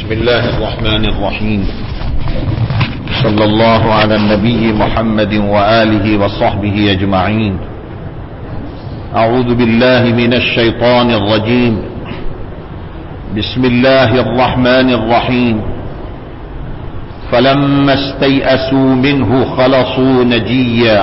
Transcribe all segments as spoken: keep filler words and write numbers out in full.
بسم الله الرحمن الرحيم. صلى الله على النبي محمد وآله وصحبه أجمعين. أعوذ بالله من الشيطان الرجيم. بسم الله الرحمن الرحيم. فلما استيئسوا منه خلصوا نجيا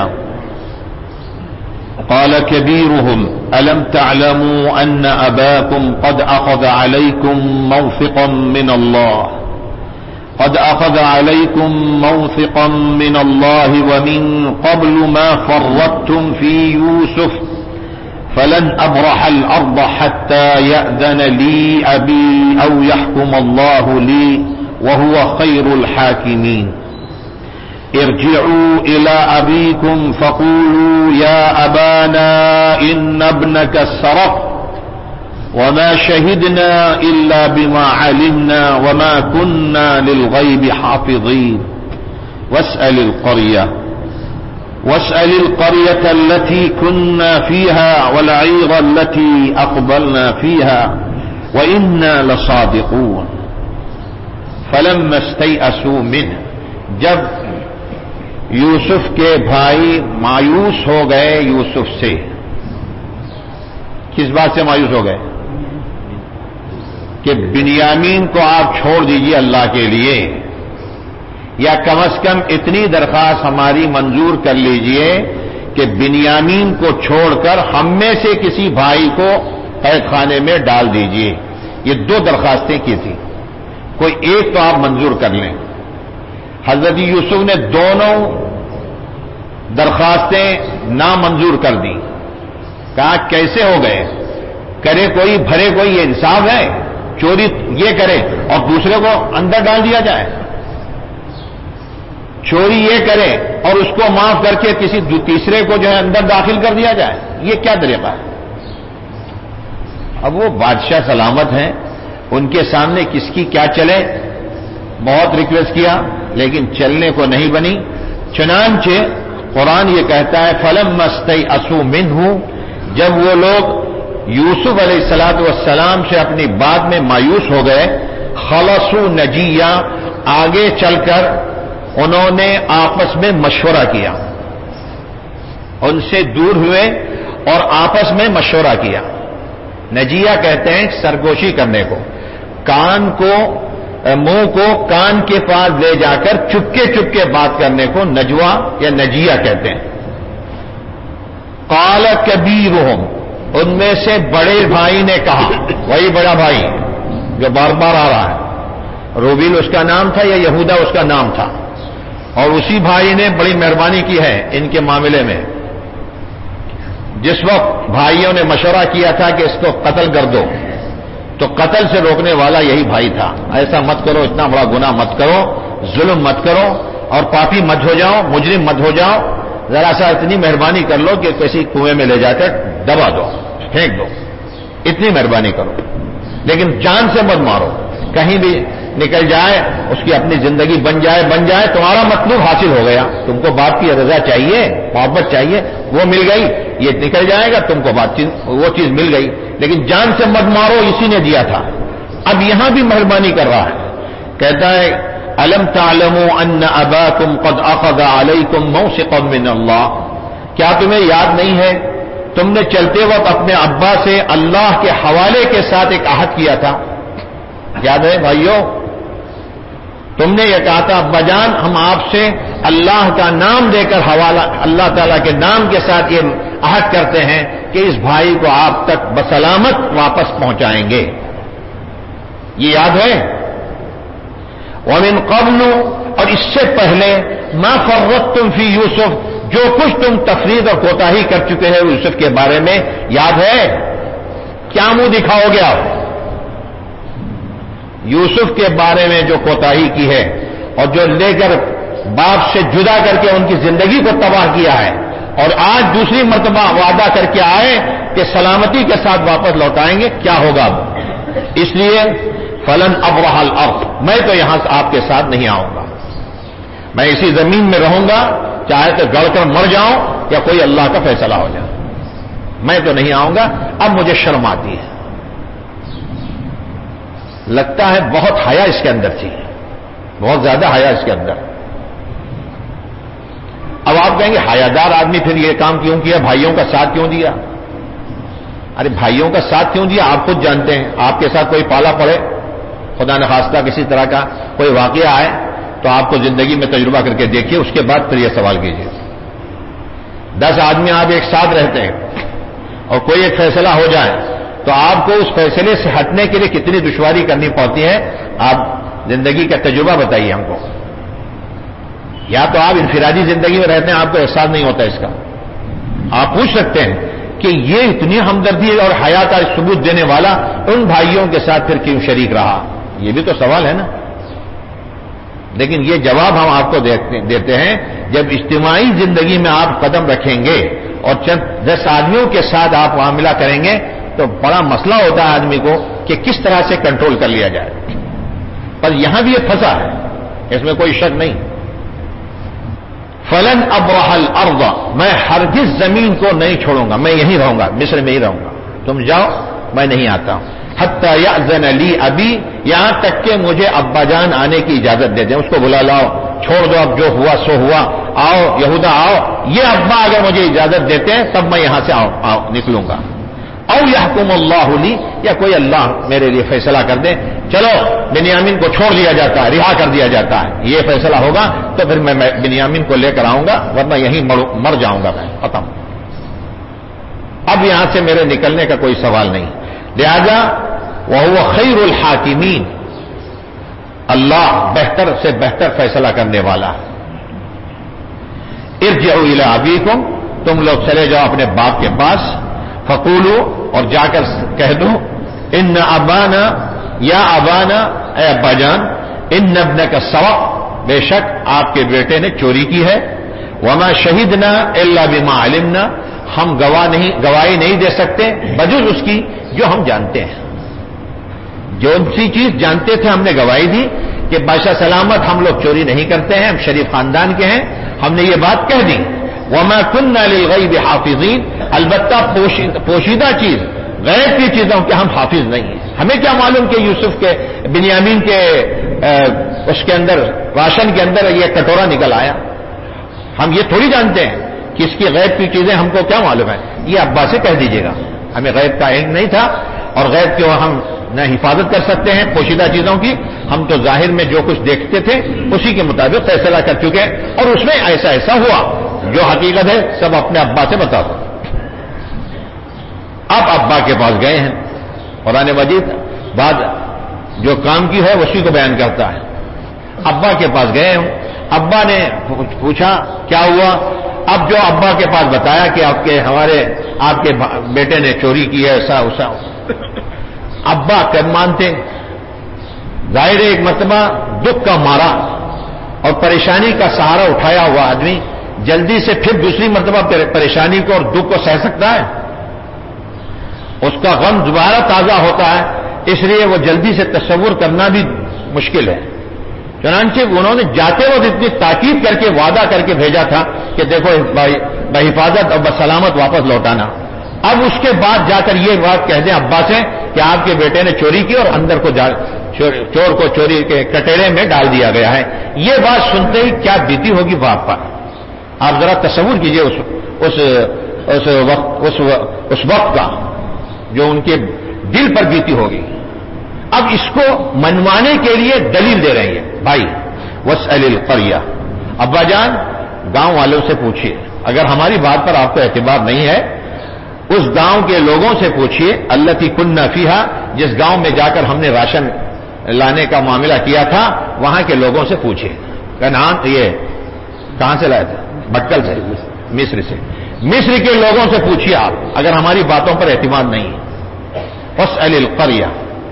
قال كبيرهم ألم تعلموا أن أباكم قد أخذ عليكم موثقا من الله قد أخذ عليكم موثقا من الله ومن قبل ما فرطتم في يوسف فلن أبرح الأرض حتى يأذن لي أبي أو يحكم الله لي وهو خير الحاكمين. ارجعوا إلى أبيكم فقولوا يا أبانا إن ابنك سرق وما شهدنا إلا بما علمنا وما كنا للغيب حافظين. واسأل القرية واسأل القرية التي كنا فيها والعير التي أقبلنا فيها وإنا لصادقون. فلما استيئسوا منه، جب یوسف کے بھائی مایوس ہو گئے یوسف سے. کس بات سے مایوس ہو گئے؟ کہ بنیامین کو آپ چھوڑ دیجئے اللہ کے لیے، یا کم از کم اتنی درخواست ہماری منظور کر لیجئے کہ بنیامین کو چھوڑ کر ہم میں سے کسی بھائی کو قید خانے میں ڈال دیجئے. یہ دو درخواستیں کی تھی، کوئی ایک تو آپ منظور کر لیں. حضرت یوسف نے دونوں درخواستیں نامنظور کر دیں. کہا کیسے ہو گئے؟ کرے کوئی بھرے کوئی، یہ انصاف ہے؟ چوری یہ کرے اور دوسرے کو اندر ڈال دیا جائے، چوری یہ کرے اور اس کو معاف کر کے کسی تیسرے کو جو ہے اندر داخل کر دیا جائے، یہ کیا طریقہ ہے؟ اب وہ بادشاہ سلامت ہیں، ان کے سامنے کس کی کیا چلے. بہت ریکویسٹ کیا لیکن چلنے کو نہیں بنی. چنانچہ قرآن یہ کہتا ہے فلما استیئسوا منہ، جب وہ لوگ یوسف علیہ الصلوۃ والسلام سے اپنی بات میں مایوس ہو گئے، خلصوا نجیا، آگے چل کر انہوں نے آپس میں مشورہ کیا، ان سے دور ہوئے اور آپس میں مشورہ کیا. نجیہ کہتے ہیں سرگوشی کرنے کو، کان کو منہ کو کان کے پاس لے جا کر چپکے چپکے بات کرنے کو نجوا یا نجیہ کہتے ہیں. قال کبیرہم، ان میں سے بڑے بھائی نے کہا، وہی بڑا بھائی جو بار بار آ رہا ہے، روبیل اس کا نام تھا یا یہودا اس کا نام تھا، اور اسی بھائی نے بڑی مہربانی کی ہے ان کے معاملے میں. جس وقت بھائیوں نے مشورہ کیا تھا کہ اس کو قتل کر دو، تو قتل سے روکنے والا یہی بھائی تھا. ایسا مت کرو، اتنا بڑا گناہ مت کرو، ظلم مت کرو اور پاپی مت ہو جاؤ، مجرم مت ہو جاؤ، ذرا سا اتنی مہربانی کر لو کہ کسی کنویں میں لے جا کر دبا دو، پھینک دو، اتنی مہربانی کرو، لیکن جان سے مت مارو. کہیں بھی نکل جائے، اس کی اپنی زندگی بن جائے بن جائے تمہارا مطلوب حاصل ہو گیا. تم کو باپ کی رضا چاہیے، محبت چاہیے، وہ مل گئی، یہ نکل جائے گا، تم کو بات وہ چیز مل گئی، لیکن جان سے مت مارو، اسی نے دیا تھا. اب یہاں بھی مہربانی کر رہا ہے، کہتا ہے الم تعلموا ان اباکم قد اخذ علیکم موثقا من اللہ، کیا تمہیں یاد نہیں ہے تم نے چلتے وقت اپنے ابا سے اللہ کے حوالے کے ساتھ ایک عہد کیا تھا؟ یاد ہے بھائیو؟ تم نے یہ کہا تھا ابا جان ہم آپ سے اللہ کا نام دے کر حوالہ، اللہ تعالیٰ کے نام کے ساتھ یہ عہد کرتے ہیں کہ اس بھائی کو آپ تک بسلامت واپس پہنچائیں گے. یہ یاد ہے؟ ومن قبل، اور اس سے پہلے ما فرطتم فی یوسف، جو کچھ تم تفرید اور کوتاہی کر چکے ہیں یوسف کے بارے میں، یاد ہے؟ کیا منہ دکھاؤ گے آپ؟ یوسف کے بارے میں جو کوتاہی کی ہے اور جو لے کر باپ سے جدا کر کے ان کی زندگی کو تباہ کیا ہے، اور آج دوسری مرتبہ وعدہ کر کے آئے کہ سلامتی کے ساتھ واپس لوٹائیں گے، کیا ہوگا اب؟ اس لیے فلن ابرح الارض، میں تو یہاں سے آپ کے ساتھ نہیں آؤں گا، میں اسی زمین میں رہوں گا، چاہے تو گڑ کر مر جاؤں یا کوئی اللہ کا فیصلہ ہو جائے، میں تو نہیں آؤں گا. اب مجھے شرم آتی ہے. لگتا ہے بہت حیا اس کے اندر تھی، بہت زیادہ حیا اس کے اندر. اب آپ کہیں گے حیادار آدمی پھر یہ کام کیوں کیا، بھائیوں کا ساتھ کیوں دیا؟ ارے بھائیوں کا ساتھ کیوں دیا آپ خود جانتے ہیں. آپ کے ساتھ کوئی پالا پڑے، خدا نخواستہ کسی طرح کا کوئی واقعہ آئے تو آپ کو زندگی میں تجربہ کر کے دیکھیے، اس کے بعد پھر یہ سوال کیجیے. دس آدمی آپ ایک ساتھ رہتے ہیں اور کوئی ایک فیصلہ ہو جائے تو آپ کو اس فیصلے سے ہٹنے کے لیے کتنی دشواری کرنی پڑتی ہے، آپ زندگی کا تجربہ بتائیے ہم کو. یا تو آپ انفرادی زندگی میں رہتے ہیں، آپ کو احساس نہیں ہوتا اس کا. آپ پوچھ سکتے ہیں کہ یہ اتنی ہمدردی اور حیا کا ثبوت دینے والا ان بھائیوں کے ساتھ پھر کیوں شریک رہا؟ یہ بھی تو سوال ہے نا. لیکن یہ جواب ہم آپ کو دیتے ہیں جب اجتماعی زندگی میں آپ قدم رکھیں گے اور چند دس آدمیوں کے ساتھ آپ معاملہ کریں گے تو بڑا مسئلہ ہوتا ہے آدمی کو کہ کس طرح سے کنٹرول کر لیا جائے. پر یہاں بھی یہ پھنسا ہے، اس میں کوئی شک نہیں. فلن ابرح الارض، میں ہرگز زمین کو نہیں چھوڑوں گا، میں یہیں رہوں گا، مصر میں ہی رہوں گا. تم جاؤ، میں نہیں آتا ہوں. حتی یأذن لی ابی، یہاں تک کہ مجھے ابا جان آنے کی اجازت دے دیں. اس کو بلا لاؤ، چھوڑ دو، اب جو ہوا سو ہوا، آؤ یہودا آؤ. یہ ابا اگر مجھے اجازت دیتے ہیں تب میں یہاں سے آؤ, آؤ نکلوں گا. او یحکم اللہ لی، یا کوئی اللہ میرے لیے فیصلہ کر دے، چلو بنیامین کو چھوڑ دیا جاتا ہے، رہا کر دیا جاتا ہے، یہ فیصلہ ہوگا تو پھر میں بنیامین کو لے کر آؤں گا، ورنہ یہیں مر جاؤں گا میں، ختم. اب یہاں سے میرے نکلنے کا کوئی سوال نہیں. لہذا وہو خیر الحاکمین، اللہ بہتر سے بہتر فیصلہ کرنے والا ہے. ارجعوا الی ابیکم، تم لوگ چلے جاؤ اپنے باپ کے پاس. فقولوا، اور جا کر کہہ دو، ان ابانا، یا ابانا، اے ابا جان، ان ابنک سرق، بے شک آپ کے بیٹے نے چوری کی ہے. وما شہدنا الا بما علمنا، ہم گواہ نہیں گواہی نہیں دے سکتے بجز اس کی جو ہم جانتے ہیں. جو سی چیز جانتے تھے ہم نے گواہی دی کہ بادشاہ سلامت ہم لوگ چوری نہیں کرتے ہیں، ہم شریف خاندان کے ہیں، ہم نے یہ بات کہہ دی. وما كنا للغیب حافظین، البتہ پوشیدہ چیز غیب کی چیزوں کے ہم حافظ نہیں ہیں. ہمیں کیا معلوم کہ یوسف کے بنیامین کے اس کے اندر راشن کے اندر یہ کٹورا نکل آیا؟ ہم یہ تھوڑی جانتے ہیں کہ اس کی غیب کی چیزیں ہم کو کیا معلوم ہے. یہ ابا سے کہہ دیجیے گا، ہمیں غیب کا علم نہیں تھا اور غیب کی ہم نہ حفاظت کر سکتے ہیں پوشیدہ چیزوں کی. ہم تو ظاہر میں جو کچھ دیکھتے تھے اسی کے مطابق فیصلہ کر چکے ہیں، اور اس میں ایسا ایسا ہوا. جو حقیقت ہے سب اپنے ابا سے بتا دو. اب ابا کے پاس گئے ہیں. قرآن مجید بعد جو کام کی ہے اسی کو بیان کرتا ہے. ابا کے پاس گئے ہوں، ابا نے پوچھا کیا ہوا. اب جو ابا کے پاس بتایا کہ آپ کے ہمارے آپ کے بیٹے نے چوری کی ہے، ایسا وسا، ابا کب مانتے؟ ظاہر ایک مرتبہ دکھ کا مارا اور پریشانی کا سہارا اٹھایا ہوا آدمی جلدی سے پھر دوسری مرتبہ پریشانی کو اور دکھ کو سہ سکتا ہے؟ اس کا غم دوبارہ تازہ ہوتا ہے، اس لیے وہ جلدی سے تصور کرنا بھی مشکل ہے. چنانچہ انہوں نے جاتے وقت اتنی تاکید کر کے وعدہ کر کے بھیجا تھا کہ دیکھو بحفاظت اور بسلامت واپس لوٹانا. اب اس کے بعد جا کر یہ بات کہہ دیں ابا سے کہ آپ کے بیٹے نے چوری کی اور اندر کو چور کو چوری کے کٹیرے میں ڈال دیا گیا ہے. یہ بات سنتے ہی کیا بیتی ہوگی باپ پر. آپ ذرا تصور کیجئے اس اس اس وقت اس اس وقت کا جو ان کے دل پر بیتی ہوگی. اب اس کو منوانے کے لیے دلیل دے رہی ہے. بھائی واسأل القریہ، ابا جان گاؤں والوں سے پوچھیے، اگر ہماری بات پر آپ کو اعتبار نہیں ہے اس گاؤں کے لوگوں سے پوچھیے، التی کننا فیہا، جس گاؤں میں جا کر ہم نے راشن لانے کا معاملہ کیا تھا وہاں کے لوگوں سے پوچھیے. کنعان، یہ کہاں سے لائے تھے؟ بٹکل سے، مصر سے. مصر کے لوگوں سے پوچھیے آپ اگر ہماری باتوں پر اعتماد نہیں ہے. واسأل القریہ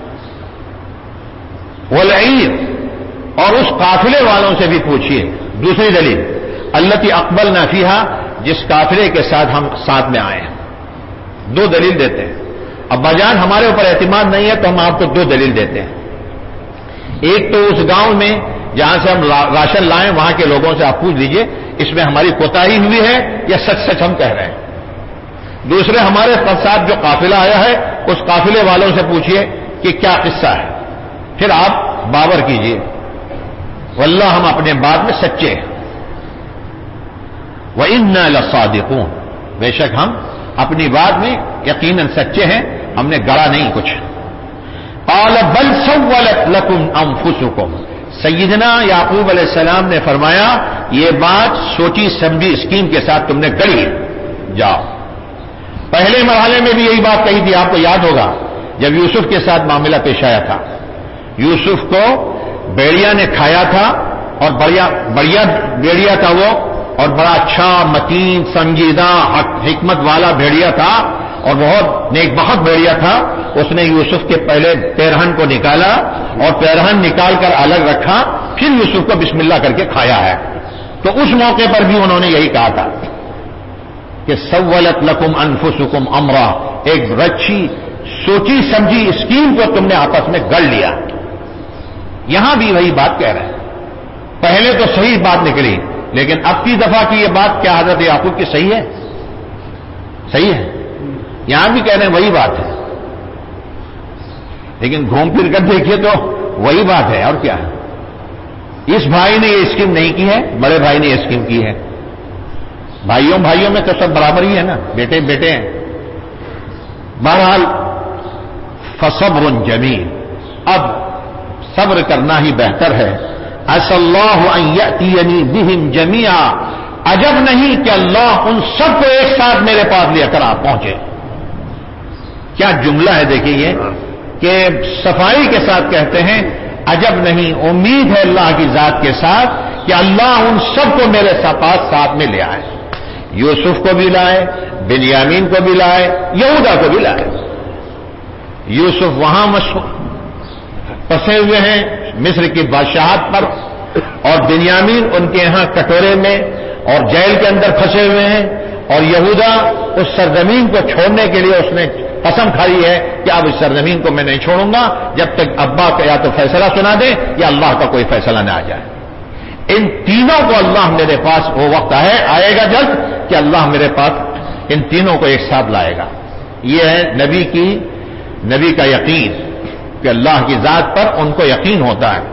والعیر، اور اس قافلے والوں سے بھی پوچھیے. دوسری دلیل التی اقبلنا فیہا، جس قافلے کے ساتھ ہم ساتھ میں آئے ہیں. دو دلیل دیتے ہیں. ابا جان ہمارے اوپر اعتماد نہیں ہے تو ہم آپ کو دو دلیل دیتے ہیں. ایک تو اس گاؤں میں جہاں سے ہم راشن لائیں وہاں کے لوگوں سے آپ پوچھ لیجئے اس میں ہماری کوتاہی ہوئی ہے یا سچ سچ ہم کہہ رہے ہیں. دوسرے ہمارے ساتھ جو قافلہ آیا ہے اس قافلے والوں سے پوچھیے کہ کیا قصہ ہے. پھر آپ باور کیجئے واللہ ہم اپنے بات میں سچے ہیں، وَإِنَّا لَصَادِقُونَ، بے شک ہم اپنی بات میں یقیناً سچے ہیں، ہم نے گڑا نہیں کچھ۔ قَالَ بَلْ سَوَّلَتْ لَكُمْ أَنفُسُكُمْ، سیدنا یعقوب علیہ السلام نے فرمایا یہ بات سوچی سمجھی اسکیم کے ساتھ تم نے گڑی ہے، جاؤ۔ پہلے مرحلے میں بھی یہی بات کہی تھی، آپ کو یاد ہوگا جب یوسف کے ساتھ معاملہ پیش آیا تھا، یوسف کو بیڑیا نے کھایا تھا اور بڑیا بڑیا بیڑیا تھا وہ، اور بڑا اچھا متین سنجیدہ حکمت والا بھیڑیا تھا اور بہت نیک بہت بھیڑیا تھا۔ اس نے یوسف کے پہلے پیرہن کو نکالا اور پیرہن نکال کر الگ رکھا، پھر یوسف کو بسم اللہ کر کے کھایا ہے۔ تو اس موقع پر بھی انہوں نے یہی کہا تھا کہ سولت لکم انفسکم امرا، ایک رچی سوچی سمجھی اسکیم کو تم نے آپس میں گڑ لیا۔ یہاں بھی وہی بات کہہ رہے ہیں، پہلے تو صحیح بات نکلی، لیکن اب کی دفعہ کی یہ بات کیا حضرت یعقوب کی صحیح ہے؟ صحیح ہے، یہاں بھی کہہ رہے ہیں وہی بات ہے، لیکن گھوم پھر کر دیکھیے تو وہی بات ہے اور کیا ہے۔ اس بھائی نے یہ اسکیم نہیں کی ہے، بڑے بھائی نے یہ اسکیم کی ہے۔ بھائیوں بھائیوں میں تو سب برابر ہی ہے نا، بیٹے بیٹے ہیں۔ بہرحال فصبر جمیل، اب صبر کرنا ہی بہتر ہے۔ عسى الله ان ياتيني بهم جميعا، عجب نہیں کہ اللہ ان سب کو ایک ساتھ میرے پاس لے کر آپ پہنچے۔ کیا جملہ ہے دیکھیے یہ کہ صفائی کے ساتھ کہتے ہیں عجب نہیں، امید ہے اللہ کی ذات کے ساتھ کہ اللہ ان سب کو میرے پاس ساتھ میں لے آئے، یوسف کو بھی لائے، بنیامین کو بھی لائے، یہودا کو بھی لائے۔ یوسف وہاں پسے ہوئے ہیں مصر کی بادشاہت پر، اور بنیامین ان کے یہاں کٹورے میں اور جیل کے اندر پھنسے ہوئے ہیں، اور یہودا اس سرزمین کو چھوڑنے کے لیے اس نے قسم کھائی ہے کہ اب اس سرزمین کو میں نہیں چھوڑوں گا جب تک ابا کا یا تو فیصلہ سنا دے یا اللہ کا کوئی فیصلہ نہ آ جائے۔ ان تینوں کو اللہ میرے پاس، وہ وقت آئے آئے گا جلد کہ اللہ میرے پاس ان تینوں کو ایک ساتھ لائے گا۔ یہ ہے نبی کی نبی کا یقین کہ اللہ کی ذات پر ان کو یقین ہوتا ہے۔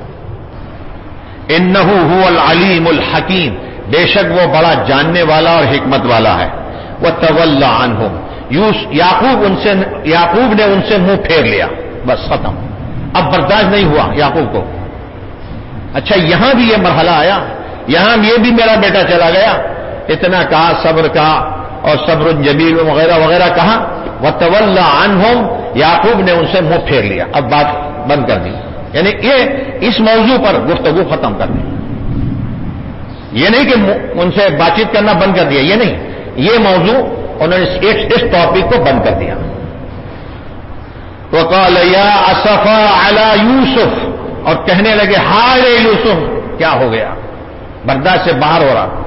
انہ هو العلیم الحکیم، بے شک وہ بڑا جاننے والا اور حکمت والا ہے۔ وتولی عنہم، یعقوب ان سے یعقوب نے ان سے منہ پھیر لیا، بس ختم، اب برداشت نہیں ہوا یعقوب کو۔ اچھا یہاں بھی یہ مرحلہ آیا، یہاں یہ بھی میرا بیٹا چلا گیا، اتنا کہا، صبر کہا اور صبر جمیل وغیرہ وغیرہ کہا، وتولی عنہم، یعقوب نے ان سے منہ پھیر لیا، اب بات بند کر دی، یعنی یہ اس موضوع پر گفتگو ختم کر دی۔ یہ نہیں کہ ان سے بات چیت کرنا بند کر دیا، یہ نہیں، یہ موضوع انہوں نے اس ٹاپک کو بند کر دیا۔ وقال یا اسفا علی یوسف، اور کہنے لگے ہائے یوسف، کیا ہو گیا، برداشت سے باہر ہو رہا،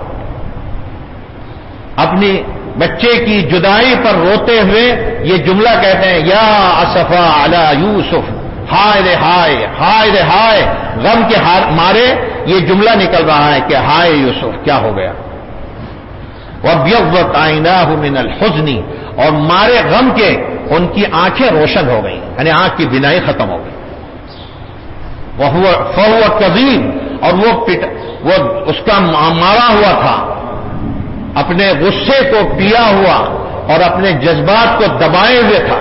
اپنی بچے کی جدائی پر روتے ہوئے یہ جملہ کہتے ہیں، یا اسفا علی یوسف، ہائے رے ہائے ہائے رے ہائے، غم کے مارے یہ جملہ نکل رہا ہے کہ ہائے یوسف کیا ہو گیا۔ وَابْيَضَّتْ عَيْنَاهُ مِنَ الْحُزْنِ، اور مارے غم کے ان کی آنکھیں روشن ہو گئیں، یعنی آنکھ کی بینائی ختم ہو گئی۔ وَهُوَ فَهُوَ كَظِيمٌ، اور وہ پٹ وہ اس کا مارا ہوا تھا، اپنے غصے کو پیا ہوا اور اپنے جذبات کو دبائے ہوئے تھا۔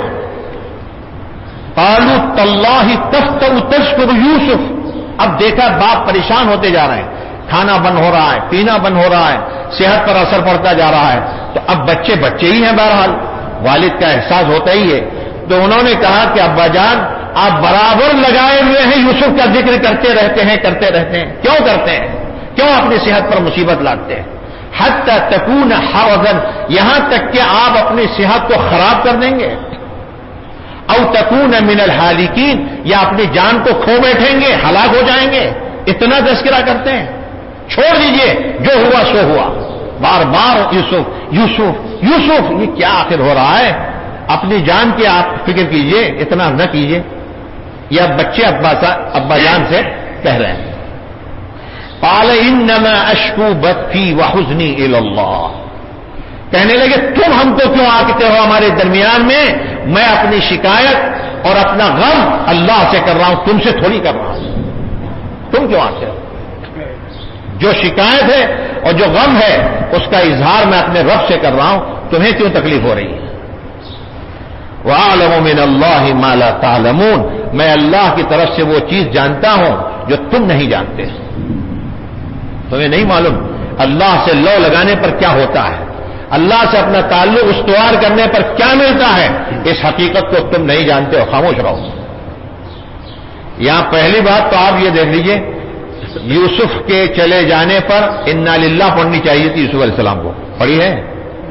قالوا تاللہ تفتأ تذکر یوسف، اب دیکھا باپ پریشان ہوتے جا رہے ہیں، کھانا بند ہو رہا ہے، پینا بند ہو رہا ہے، صحت پر اثر پڑتا جا رہا ہے، تو اب بچے بچے ہی ہیں، بہرحال والد کا احساس ہوتا ہی ہے۔ تو انہوں نے کہا کہ ابا جان آپ برابر لگائے ہوئے ہیں، یوسف کا ذکر کرتے رہتے ہیں کرتے رہتے ہیں، کیوں کرتے ہیں، کیوں اپنی صحت پر مصیبت لاتے ہیں؟ حتی تکون حرضا، یہاں تک کہ آپ اپنی صحت کو خراب کر دیں گے، او تکون من الحالکین، یا اپنی جان کو کھو بیٹھیں گے، ہلاک ہو جائیں گے، اتنا تذکرہ کرتے ہیں۔ چھوڑ دیجئے، جو ہوا سو ہوا، بار بار یوسف یوسف یوسف، یہ کیا آخر ہو رہا ہے، اپنی جان کی آپ فکر کیجئے، اتنا نہ کیجئے۔ یہ بچے ابا ابا جان سے کہہ رہے ہیں۔ قال انما اشکو بثی وحزنی الی اللہ، کہنے لگے تم ہم کو کیوں آتے ہو ہمارے درمیان میں، میں اپنی شکایت اور اپنا غم اللہ سے کر رہا ہوں، تم سے تھوڑی کر رہا ہوں. تم کیوں آتے ہو؟ جو شکایت ہے اور جو غم ہے اس کا اظہار میں اپنے رب سے کر رہا ہوں، تمہیں کیوں تکلیف ہو رہی ہے؟ وَأَعْلَمُ مِنَ اللَّهِ مَا لَا تَعْلَمُونَ، میں اللہ کی طرف سے وہ چیز جانتا ہوں جو تم نہیں جانتے. تمہیں نہیں معلوم اللہ سے لو لگانے پر کیا ہوتا ہے، اللہ سے اپنا تعلق استوار کرنے پر کیا ملتا ہے، اس حقیقت کو تم نہیں جانتے ہو. خاموش رہو. یہاں پہلی بات تو آپ یہ دیکھ لیجئے، یوسف کے چلے جانے پر انا للہ پڑھنی چاہیے تھی یوسف علیہ السلام کو. پڑھی ہے؟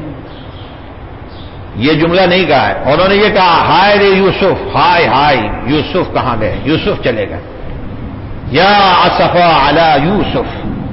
یہ جملہ نہیں کہا ہے. انہوں نے یہ کہا ہائے رے یوسف، ہائے ہائے یوسف کہاں گئے، یوسف چلے گئے. یا اسفا علی یوسف،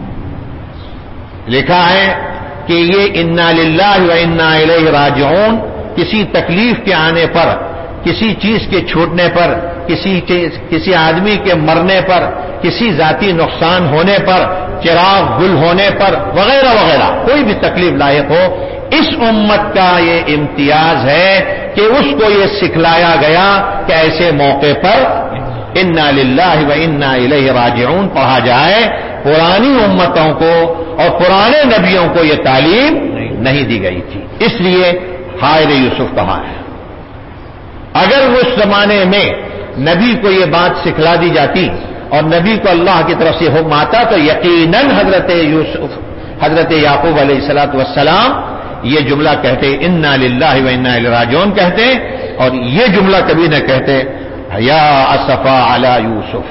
لکھا ہے کہ یہ انا للہ و انا الیہ راجعون کسی تکلیف کے آنے پر، کسی چیز کے چھوٹنے پر، کسی چیز کسی آدمی کے مرنے پر، کسی ذاتی نقصان ہونے پر، چراغ گل ہونے پر وغیرہ وغیرہ کوئی بھی تکلیف لاحق ہو، اس امت کا یہ امتیاز ہے کہ اس کو یہ سکھلایا گیا کہ ایسے موقع پر انا للہ و انا الیہ راجعون پڑھا جائے. پرانی امتوں کو اور پرانے نبیوں کو یہ تعلیم نہیں دی گئی تھی، اس لیے ہائے رے یوسف کہا ہے. اگر اس زمانے میں نبی کو یہ بات سکھلا دی جاتی اور نبی کو اللہ کی طرف سے حکم آتا تو یقیناً حضرت یوسف حضرت یعقوب علیہ الصلوۃ والسلام یہ جملہ کہتے انا للہ و انا الیہ راجعون کہتے، اور یہ جملہ کبھی نہ کہتے یا اسفا علی یوسف.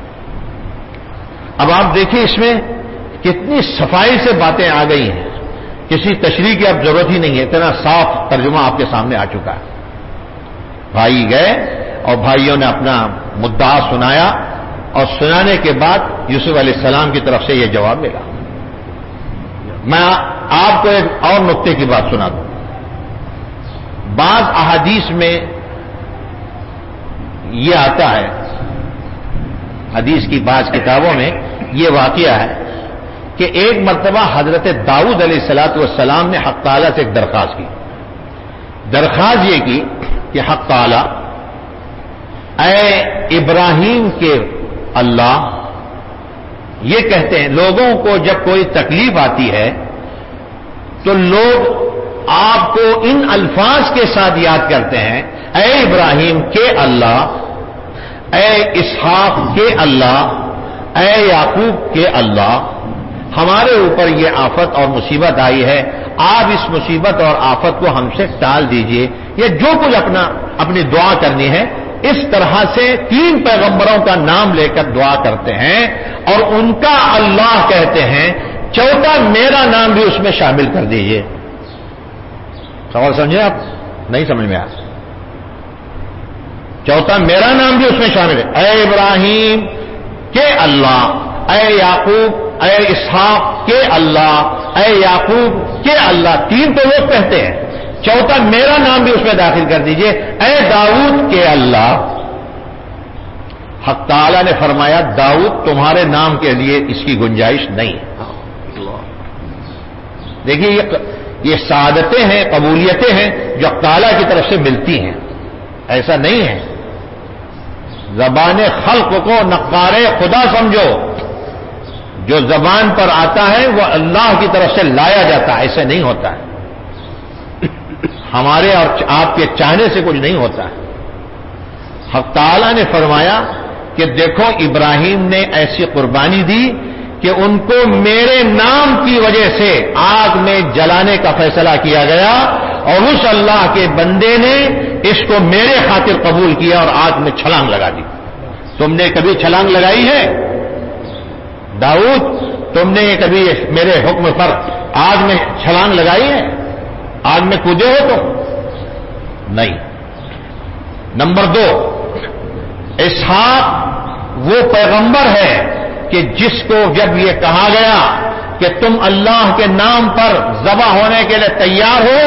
اب آپ دیکھیں اس میں کتنی صفائی سے باتیں آ گئی ہیں، کسی تشریح کی اب ضرورت ہی نہیں ہے، اتنا صاف ترجمہ آپ کے سامنے آ چکا ہے. بھائی گئے اور بھائیوں نے اپنا مدعا سنایا، اور سنانے کے بعد یوسف علیہ السلام کی طرف سے یہ جواب ملا. میں آپ کو ایک اور نقطے کی بات سنا دوں. بعض احادیث میں یہ آتا ہے، حدیث کی بعض کتابوں میں یہ واقعہ ہے کہ ایک مرتبہ حضرت داؤد علیہ الصلوۃ والسلام نے حق تعالیٰ سے ایک درخواست کی. درخواست یہ کی کہ حق تعالیٰ، اے ابراہیم کے اللہ، یہ کہتے ہیں لوگوں کو جب کوئی تکلیف آتی ہے تو لوگ آپ کو ان الفاظ کے ساتھ یاد کرتے ہیں، اے ابراہیم کے اللہ، اے اسحاق کے اللہ، اے یعقوب کے اللہ، ہمارے اوپر یہ آفت اور مصیبت آئی ہے، آپ اس مصیبت اور آفت کو ہم سے ٹال دیجئے، یا جو کچھ اپنا اپنی دعا کرنی ہے. اس طرح سے تین پیغمبروں کا نام لے کر دعا کرتے ہیں اور ان کا اللہ کہتے ہیں، چوتھا میرا نام بھی اس میں شامل کر دیجئے. سوال سمجھے آپ؟ نہیں سمجھ میں آیا. چوتھا میرا نام بھی اس میں شامل ہے، اے ابراہیم کے اللہ، اے یعقوب، اے اسحاق کے اللہ، اے یعقوب کے اللہ. تین تو لوگ کہتے ہیں، چوتھا میرا نام بھی اس میں داخل کر دیجئے، اے داؤد کے اللہ. حق تعالیٰ نے فرمایا داؤد تمہارے نام کے لیے اس کی گنجائش نہیں. دیکھیے یہ یہ سعادتیں ہیں، قبولیتیں ہیں جو حق تعالیٰ کی طرف سے ملتی ہیں. ایسا نہیں ہے زبان خلق کو نقار خدا سمجھو، جو زبان پر آتا ہے وہ اللہ کی طرف سے لایا جاتا ہے، ایسے نہیں ہوتا ہے. ہمارے اور آپ کے چاہنے سے کچھ نہیں ہوتا ہے. حق تعالیٰ نے فرمایا کہ دیکھو ابراہیم نے ایسی قربانی دی کہ ان کو میرے نام کی وجہ سے آگ میں جلانے کا فیصلہ کیا گیا، اور اس اللہ کے بندے نے اس کو میرے خاطر قبول کیا اور آگ میں چھلانگ لگا دی. تم نے کبھی چھلانگ لگائی ہے داؤد؟ تم نے کبھی میرے حکم پر آگ میں چھلانگ لگائی ہے؟ آگ میں کودے ہو تو نہیں. نمبر دو، اسحاق وہ پیغمبر ہے کہ جس کو جب یہ کہا گیا کہ تم اللہ کے نام پر ذبح ہونے کے لیے تیار ہو،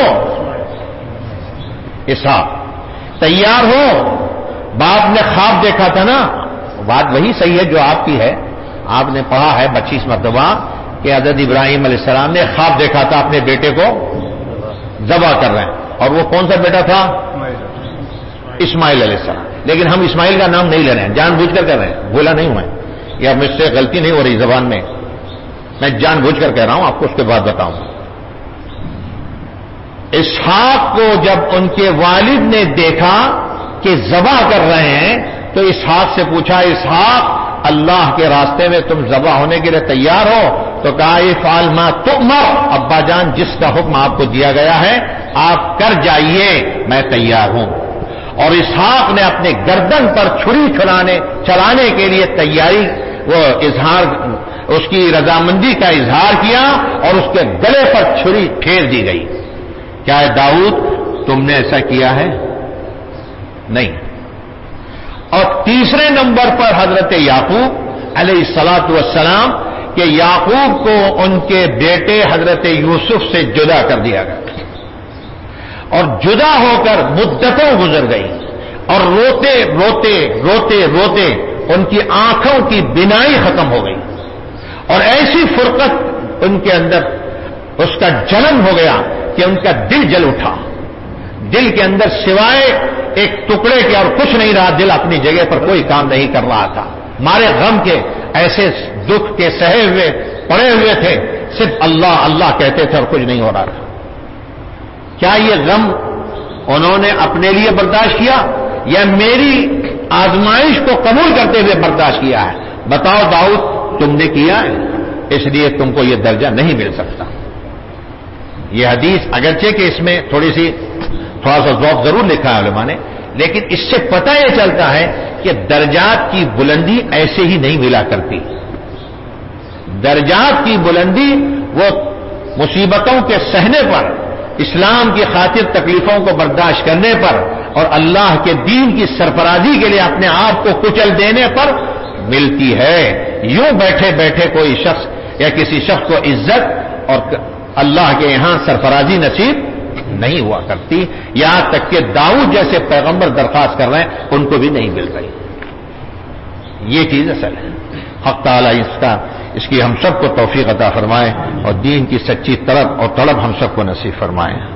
اسحاق تیار ہو. باپ نے خواب دیکھا تھا نا، بات وہی صحیح ہے جو آپ کی ہے، آپ نے پڑھا ہے پچیس مرتبہ کہ حضرت ابراہیم علیہ السلام نے خواب دیکھا تھا اپنے بیٹے کو ذبح کر رہے ہیں، اور وہ کون سا بیٹا تھا؟ اسماعیل علیہ السلام. لیکن ہم اسماعیل کا نام نہیں لے رہے ہیں، جان بوجھ کر کر رہے ہیں، بولا نہیں ہوں میں، یا مجھ سے غلطی نہیں ہو رہی زبان میں، میں جان بوجھ کر کہہ رہا ہوں، آپ کو اس کے بعد بتاؤں۔ اسحاق کو جب ان کے والد نے دیکھا کہ ذبح کر رہے ہیں تو اسحاق سے پوچھا، اسحاق اللہ کے راستے میں تم ذبح ہونے کے لیے تیار ہو؟ تو کہا افعل ما تؤمر، ابا جان جس کا حکم آپ کو دیا گیا ہے آپ کر جائیے، میں تیار ہوں۔ اور اسحاق نے اپنے گردن پر چھری چلانے چلانے کے لیے تیاری، وہ اظہار، اس کی رضامندی کا اظہار کیا اور اس کے گلے پر چھری پھیر دی گئی۔ کیا ہے داؤد تم نے ایسا کیا ہے؟ نہیں۔ اور تیسرے نمبر پر حضرت یعقوب علیہ الصلاۃ والسلام کہ یعقوب کو ان کے بیٹے حضرت یوسف سے جدا کر دیا گیا اور جدا ہو کر مدتوں گزر گئی اور روتے روتے روتے روتے ان کی آنکھوں کی بینائی ختم ہو گئی اور ایسی فرقت ان کے اندر اس کا جنم ہو گیا کہ ان کا دل جل اٹھا، دل کے اندر سوائے ایک ٹکڑے کے اور کچھ نہیں رہا، دل اپنی جگہ پر کوئی کام نہیں کر رہا تھا، مارے غم کے ایسے دکھ کے سہے ہوئے پڑے ہوئے تھے، صرف اللہ اللہ کہتے تھے اور کچھ نہیں ہو رہا تھا۔ کیا یہ غم انہوں نے اپنے لیے برداشت کیا یا میری آزمائش کو قبول کرتے ہوئے برداشت کیا ہے؟ بتاؤ داؤد تم نے کیا ہے، اس لیے تم کو یہ درجہ نہیں مل سکتا۔ یہ حدیث اگرچہ کہ اس میں تھوڑی سی تھوڑا سا ذوق ضرور لکھا ہے علماء نے، لیکن اس سے پتہ یہ چلتا ہے کہ درجات کی بلندی ایسے ہی نہیں ملا کرتی۔ درجات کی بلندی وہ مصیبتوں کے سہنے پر، اسلام کی خاطر تکلیفوں کو برداشت کرنے پر اور اللہ کے دین کی سرفرازی کے لیے اپنے آپ کو کچل دینے پر ملتی ہے۔ یوں بیٹھے بیٹھے کوئی شخص یا کسی شخص کو عزت اور اللہ کے یہاں سرفرازی نصیب نہیں ہوا کرتی، یہاں تک کہ داؤد جیسے پیغمبر درخواست کر رہے ہیں ان کو بھی نہیں مل رہی۔ یہ چیز اصل ہے۔ حق تعالی اس کا اس کی ہم سب کو توفیق عطا فرمائے اور دین کی سچی طلب اور طلب ہم سب کو نصیب فرمائے۔